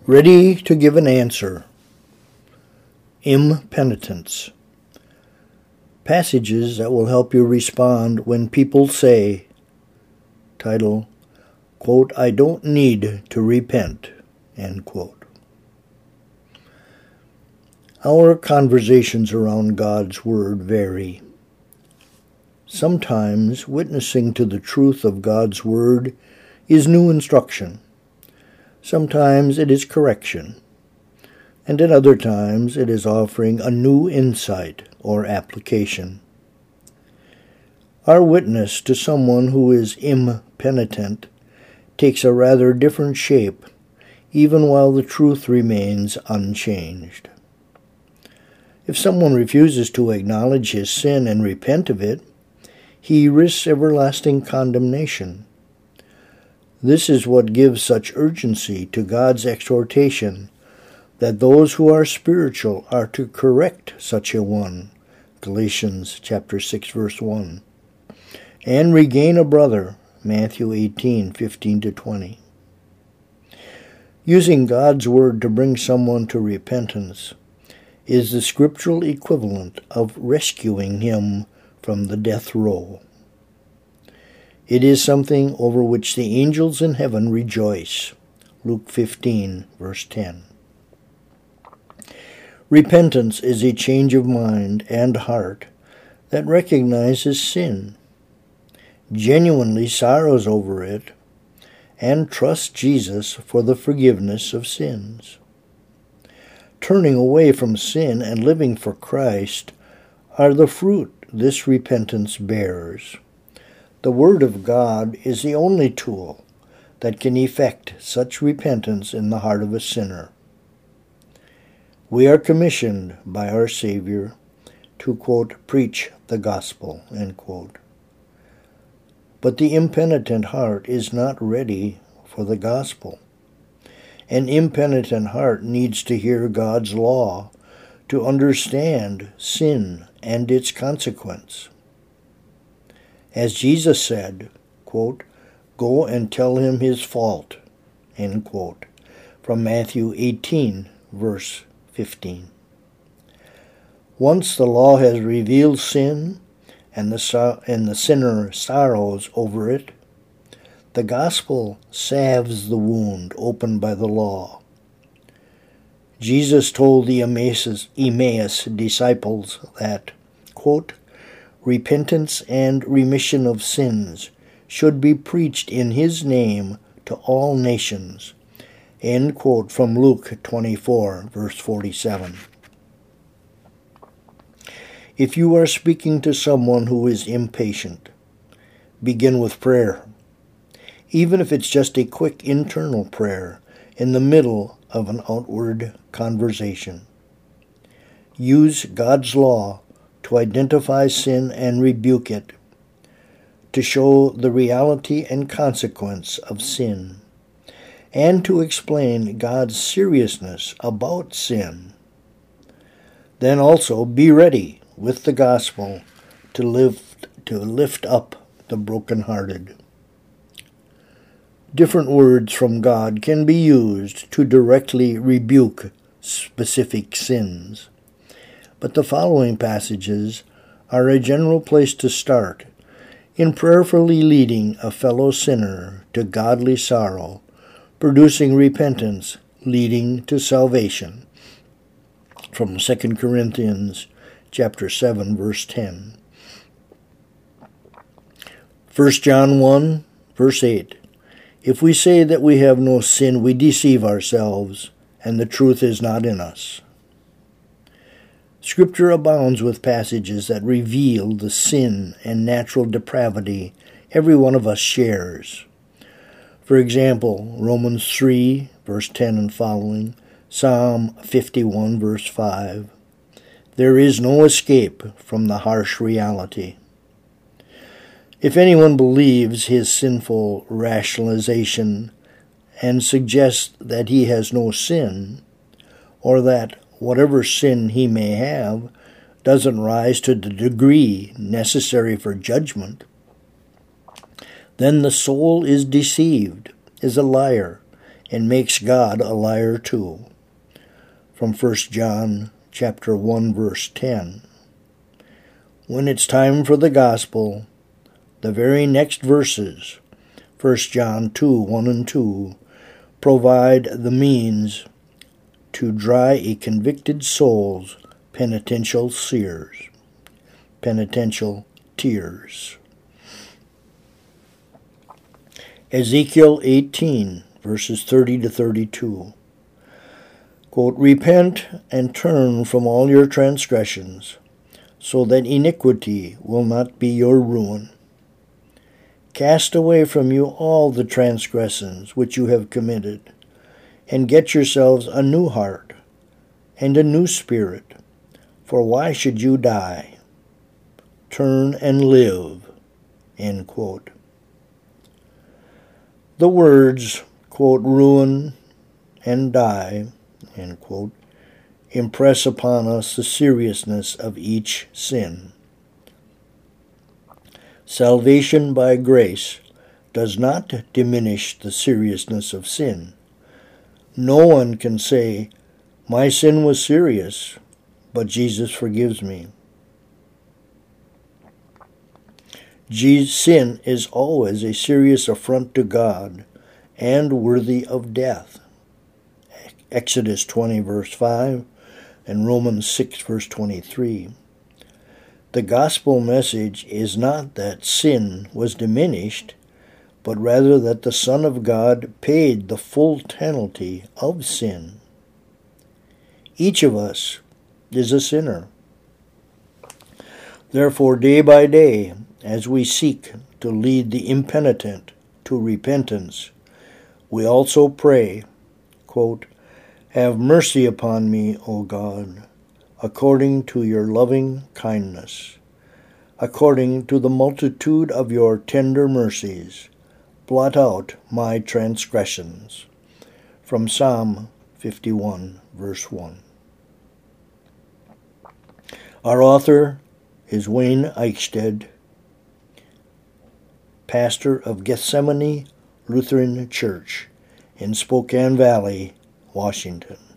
Ready to give an answer. Impenitence. Passages that will help you respond when people say, title, quote, I don't need to repent, end quote. Our conversations around God's Word vary. Sometimes witnessing to the truth of God's Word is new instruction. Sometimes it is correction, and at other times it is offering a new insight or application. Our witness to someone who is impenitent takes a rather different shape, even while the truth remains unchanged. If someone refuses to acknowledge his sin and repent of it, he risks everlasting condemnation. This is what gives such urgency to God's exhortation that those who are spiritual are to correct such a one, Galatians chapter 6, verse 1, and regain a brother, Matthew 18, 15-20. Using God's Word to bring someone to repentance is the scriptural equivalent of rescuing him from the death row. It is something over which the angels in heaven rejoice. Luke 15, verse 10. Repentance is a change of mind and heart that recognizes sin, genuinely sorrows over it, and trusts Jesus for the forgiveness of sins. Turning away from sin and living for Christ are the fruit this repentance bears. The Word of God is the only tool that can effect such repentance in the heart of a sinner. We are commissioned by our Savior to, quote, preach the gospel, end quote. But the impenitent heart is not ready for the gospel. An impenitent heart needs to hear God's law to understand sin and its consequence. As Jesus said, quote, go and tell him his fault, end quote, from Matthew 18, verse 15. Once the law has revealed sin and the sinner sorrows over it, the gospel salves the wound opened by the law. Jesus told the Emmaus disciples that, quote, repentance and remission of sins should be preached in his name to all nations, end quote, from Luke 24, verse 47. If you are speaking to someone who is impatient, begin with prayer, even if it's just a quick internal prayer in the middle of an outward conversation. Use God's law to identify sin and rebuke it, to show the reality and consequence of sin, and to explain God's seriousness about sin. Then also be ready with the gospel to lift up the brokenhearted. Different words from God can be used to directly rebuke specific sins, but the following passages are a general place to start in prayerfully leading a fellow sinner to godly sorrow, producing repentance, leading to salvation. From 2 Corinthians chapter 7, verse 10. 1 John 1, verse 8. If we say that we have no sin, we deceive ourselves, and the truth is not in us. Scripture abounds with passages that reveal the sin and natural depravity every one of us shares. For example, Romans 3, verse 10 and following, Psalm 51, verse 5. There is no escape from the harsh reality. If anyone believes his sinful rationalization and suggests that he has no sin, or that whatever sin he may have doesn't rise to the degree necessary for judgment, then the soul is deceived, is a liar, and makes God a liar too. From 1 John chapter 1, verse 10. When it's time for the gospel, the very next verses, 1 John 2, 1 and 2, provide the means to dry a convicted soul's penitential tears. Ezekiel 18, verses 30 to 32. Quote, repent and turn from all your transgressions, so that iniquity will not be your ruin. Cast away from you all the transgressions which you have committed, and get yourselves a new heart and a new spirit. For why should you die? Turn and live. End quote. The words, quote, ruin and die, end quote, impress upon us the seriousness of each sin. Salvation by grace does not diminish the seriousness of sin. No one can say, my sin was serious, but Jesus forgives me. Sin is always a serious affront to God and worthy of death. Exodus 20, verse 5, and Romans 6, verse 23. The gospel message is not that sin was diminished, but rather that the Son of God paid the full penalty of sin. Each of us is a sinner. Therefore, day by day, as we seek to lead the impenitent to repentance, we also pray, quote, have mercy upon me, O God, according to your loving kindness. According to the multitude of your tender mercies, blot out my transgressions. From Psalm 51, verse 1. Our author is Wayne Eichsted, pastor of Gethsemane Lutheran Church in Spokane Valley, Washington.